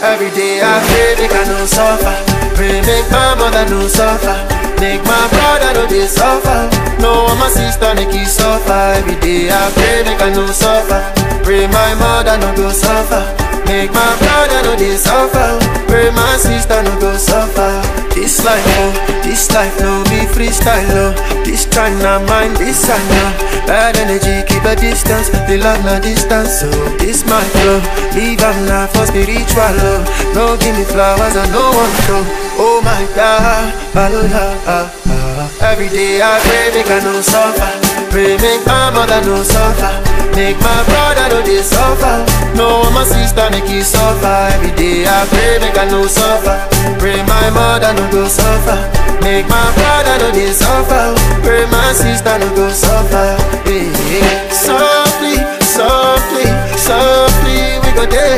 Every day I pray make I no suffer. Pray make my mother no suffer. Make my brother no dey suffer. No one my sister make he suffer. Every day I pray make I no suffer. Pray my mother no go suffer. Make my brother no dey suffer. Pray my sister no go suffer. This life no be freestyle no. This time na mine, this I know. Bad energy keep a distance. The love na distance so this my flow. Leave am na for spiritual love. No give me flowers I no want to. Oh my God, hallelujah. Every day I pray make I no suffer. Pray make my mother no suffer. Make my brother no dey suffer. No my sister make he suffer. Every day I pray make I no suffer. Pray my mother no go suffer. Make my brother no dey suffer. Pray my sister no go suffer. Hey, hey. Softly, softly, softly we go there.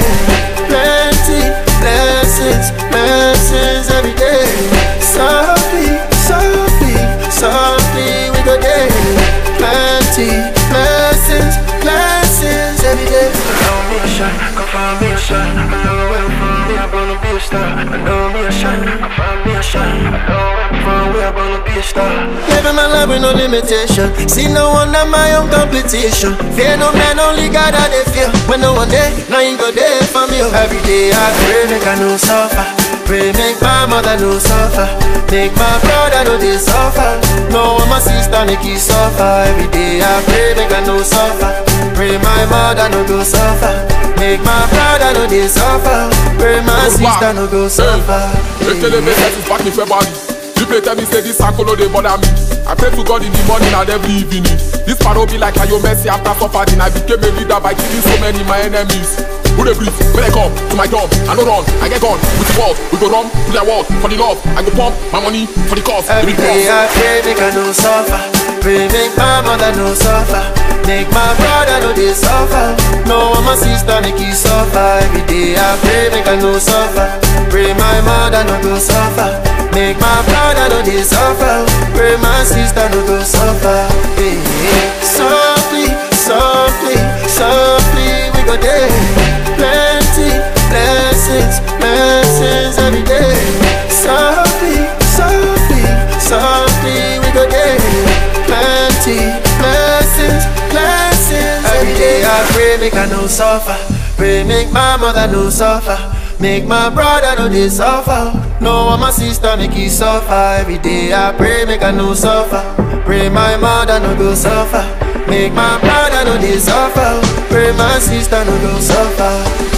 Plenty blessings, blessings every day. Softly, softly, softly we go there. Plenty blessings, blessings every day. I know me a shot, come find me a shot. I know where from me, I'm gonna be a star. I know me a shot, come find me a shot. I know where from me, I'm gonna be a star. Living my life with no limitation. See no one at my own competition. Fear no man, only God I they fear. When no one there, now you go there for me. Every day I pray make I no suffer. Pray make my mother no suffer. Make my brother no dey suffer. No one my sister make he suffer. Every day I pray make I no suffer. Pray my mother no go suffer. Make my brother no dey suffer. Pray my sister no go suffer. Ekele me set is back in February. People tell me say this circle no dey bother me. I pray to God in the morning and every evening. This paro be like Ayo Messi after suffering. I became a leader by killing so many my enemies. Who they breathe? When I come to my job, I no run, I get gone. With the world, we go run to their world. For the love, I go pump my money for the cause. Every day I pray make I no suffer. Pray make my mother no suffer. Make my brother no dey suffer. No one my sister make he suffer. Every day I pray make I no suffer. Pray my mother no go suffer. Make my brother no dey suffer. Pray my sister no go suffer. Hey, hey. Softly, softly, softly we go there. Plenty blessings, blessings every day. Softly, softly, softly we go there. Plenty blessings, blessings every day. I pray make I no suffer. Pray make my mother no suffer. Make my brother no dey suffer. No one my sister make he suffer. Every day I pray make I no suffer. Pray my mother no go suffer. Make my brother no dey suffer. Pray my sister no go suffer.